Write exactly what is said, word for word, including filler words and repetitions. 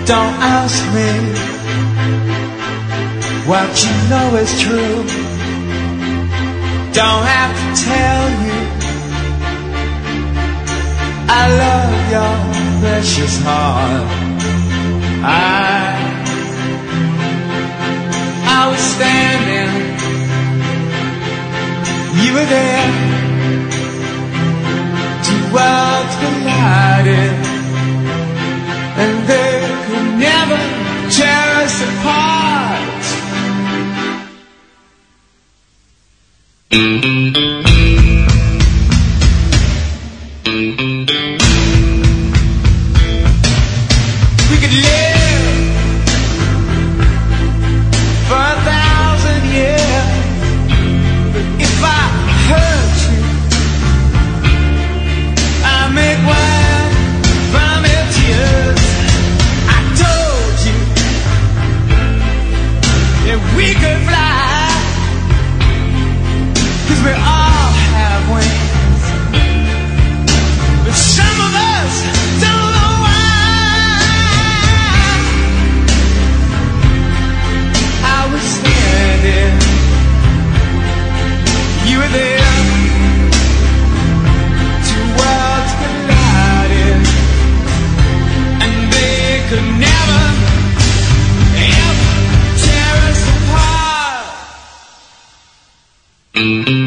Don't ask me what you know is true. Don't have to tell you I love your precious heart. I I was standing, you were there. Two worlds collided, and they could never tear us apart. We could live for a thousand years, but if I hurt you, I make wine from your tears. I told you that we could fly, 'cause we all have wings, but some of us don't know why. I was standing, you were there. Two worlds collided, and they could never, ever tear us apart.